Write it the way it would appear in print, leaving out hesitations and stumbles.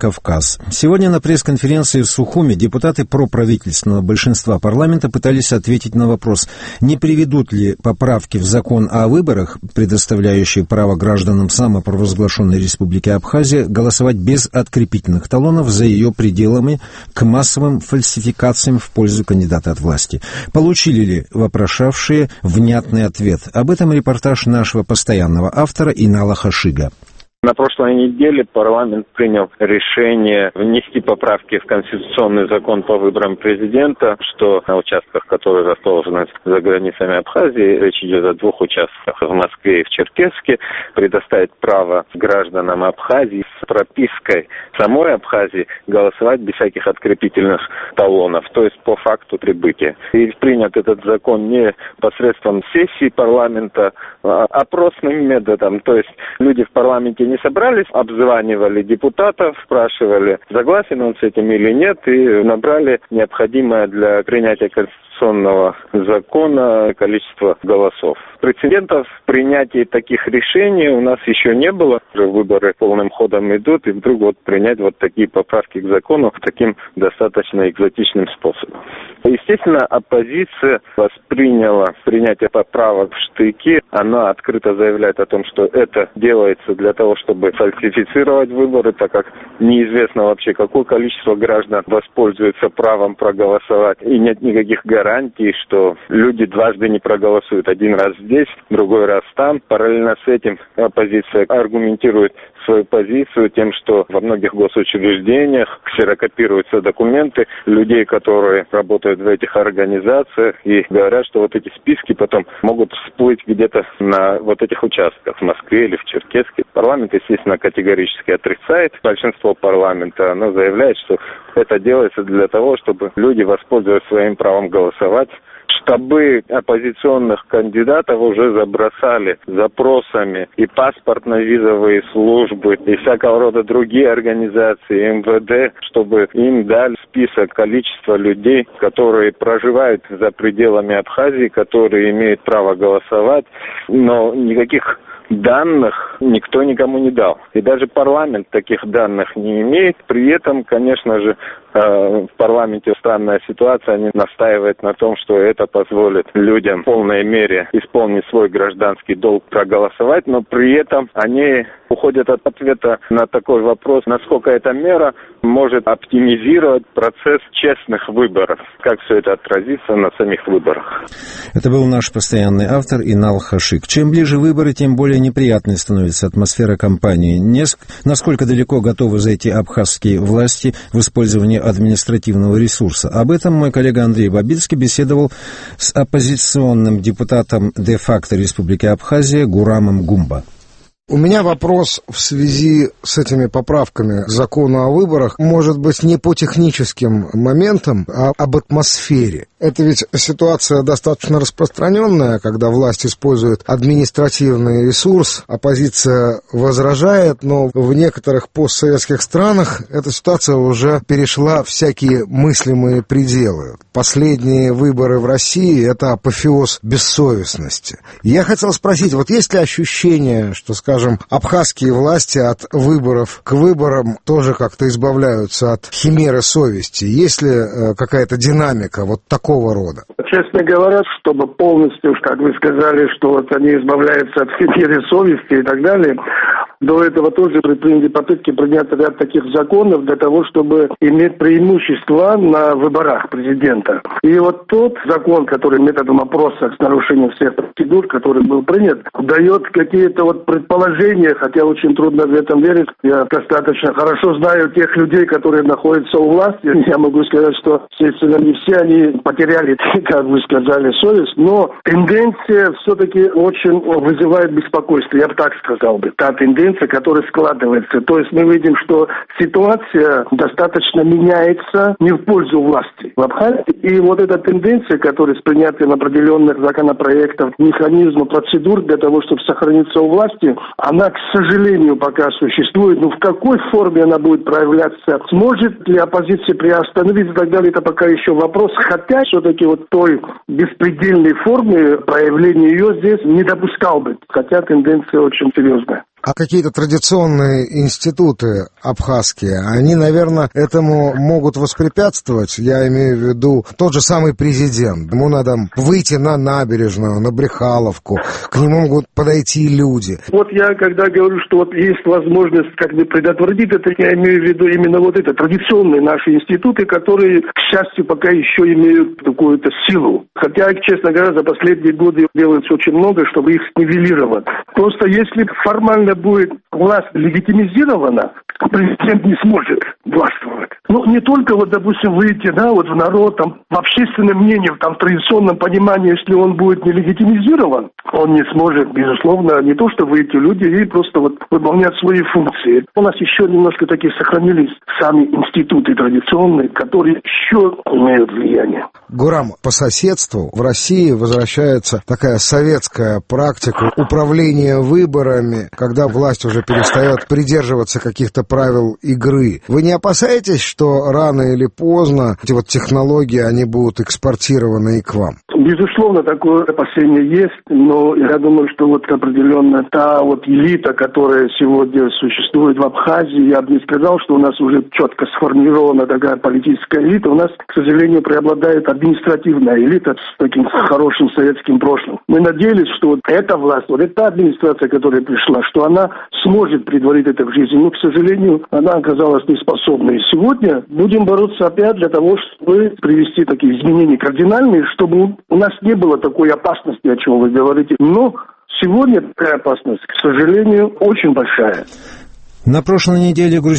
Кавказ. Сегодня на пресс-конференции в Сухуми депутаты проправительственного большинства парламента пытались ответить на вопрос, не приведут ли поправки в закон о выборах, предоставляющие право гражданам самопровозглашенной Республики Абхазия голосовать без открепительных талонов за ее пределами, к массовым фальсификациям в пользу кандидата от власти. Получили ли вопрошавшие внятный ответ? Об этом репортаж нашего постоянного автора Инала Хашига. На прошлой неделе парламент принял решение внести поправки в конституционный закон по выборам президента, что на участках, которые расположены за границами Абхазии, речь идет о 2 участках в Москве и в Черкесске, предоставить право гражданам Абхазии с пропиской самой Абхазии голосовать без всяких открепительных талонов, то есть по факту прибытия. И принят этот закон не посредством сессии парламента, а опросным методом, то есть люди в парламенте не собрались, обзванивали депутатов, спрашивали, согласен он с этим или нет, и набрали необходимое для принятия конституционного закона количество голосов. Прецедентов принятия таких решений у нас еще не было. Уже выборы полным ходом идут, и вдруг принять такие поправки к закону таким достаточно экзотичным способом. Естественно, оппозиция восприняла принятие поправок в штыки. Она открыто заявляет о том, что это делается для того, чтобы фальсифицировать выборы, так как неизвестно вообще, какое количество граждан воспользуется правом проголосовать. И нет никаких гарантий, что люди дважды не проголосуют. Один раз здесь, другой раз там. Параллельно с этим оппозиция аргументирует свою позицию тем, что во многих госучреждениях ксерокопируются документы людей, которые работают в этих организациях, и говорят, что эти списки потом могут всплыть где-то на этих участках в Москве или в Черкесске. Парламент, естественно, категорически отрицает. Большинство парламента, оно заявляет, что это делается для того, чтобы люди воспользовались своим правом голосовать. Штабы оппозиционных кандидатов уже забросали запросами и паспортно-визовые службы, и всякого рода другие организации, МВД, чтобы им дали список количества людей, которые проживают за пределами Абхазии, которые имеют право голосовать, но никаких данных никто никому не дал. И даже парламент таких данных не имеет. При этом, конечно же, в парламенте странная ситуация. Они настаивают на том, что это позволит людям в полной мере исполнить свой гражданский долг, проголосовать, но при этом они уходят от ответа на такой вопрос, насколько эта мера может оптимизировать процесс честных выборов, как все это отразится на самих выборах. Это был наш постоянный автор Инал Хашиг. Чем ближе выборы, тем более неприятной становится атмосфера кампании. Насколько далеко готовы зайти абхазские власти в использовании административного ресурса? Об этом мой коллега Андрей Бабицкий беседовал с оппозиционным депутатом де-факто Республики Абхазия Гурамом Гумба. У меня вопрос в связи с этими поправками к закону о выборах, может быть, не по техническим моментам, а об атмосфере. Это ведь ситуация достаточно распространенная, когда власть использует административный ресурс, оппозиция возражает, но в некоторых постсоветских странах эта ситуация уже перешла всякие мыслимые пределы. Последние выборы в России – это апофеоз бессовестности. Я хотел спросить, есть ли ощущение, что, скажем, абхазские власти от выборов к выборам тоже как-то избавляются от химеры совести? Есть ли какая-то динамика такого рода? Честно говоря, чтобы полностью, как вы сказали, что они избавляются от химеры совести и так далее, до этого тоже предприняли попытки принять ряд таких законов для того, чтобы иметь преимущество на выборах президента. И тот закон, который методом опроса с нарушением всех процедур, который был принят, дает какие-то предположения, хотя очень трудно в этом верить. Я достаточно хорошо знаю тех людей, которые находятся у власти. Я могу сказать, что, естественно, не все они потеряли, как вы сказали, совесть, но тенденция все-таки очень вызывает беспокойство, я бы так сказал бы. Та тенденция, которая складывается. То есть мы видим, что ситуация достаточно меняется не в пользу власти в Абхазии. И эта тенденция, которая с принятием определенных законопроектов, механизмов, процедур для того, чтобы сохраниться у власти, она, к сожалению, пока существует. Но в какой форме она будет проявляться? Сможет ли оппозиция приостановить и так далее? Это пока еще вопрос. Хотя все-таки той беспредельной формы проявления ее здесь не допускал бы. Хотя тенденция очень серьезная. А какие-то традиционные институты абхазские, они, наверное, этому могут воспрепятствовать. Я имею в виду тот же самый президент. Ему надо выйти на набережную, на Брехаловку, к нему могут подойти люди. Вот я когда говорю, что вот есть возможность как бы предотвратить это, я имею в виду именно вот это, традиционные наши институты, которые, к счастью, пока еще имеют какую-то силу. Хотя, честно говоря, за последние годы делается очень много, чтобы их нивелировать. Просто если формально будет власть легитимизирована, президент не сможет властвовать. Ну, не только, вот, допустим, выйти, да, вот в народ, там, в общественном мнении, там, в традиционном понимании, если он будет не легитимизирован, он не сможет, безусловно, не то что выйти, люди и просто вот выполнять свои функции. У нас еще немножко таких сохранились сами институты традиционные, которые еще имеют влияние. Гурам, по соседству в России возвращается такая советская практика управления выборами, когда власть уже перестает придерживаться каких-то правил игры. Вы не опасаетесь, что рано или поздно эти вот технологии, они будут экспортированы и к вам? Безусловно, такое опасение есть, но я думаю, что вот определенно та вот элита, которая сегодня существует в Абхазии, я бы не сказал, что у нас уже четко сформирована такая политическая элита. У нас, к сожалению, преобладает административная элита с таким хорошим советским прошлым. Мы надеялись, что вот эта власть, вот эта администрация, которая пришла, что она сможет претворить это в жизнь. Но, к сожалению, она оказалась неспособной. И сегодня будем бороться опять для того, чтобы привести такие изменения кардинальные, чтобы у нас не было такой опасности, о чем вы говорите. Но сегодня такая опасность, к сожалению, очень большая. На прошлой неделе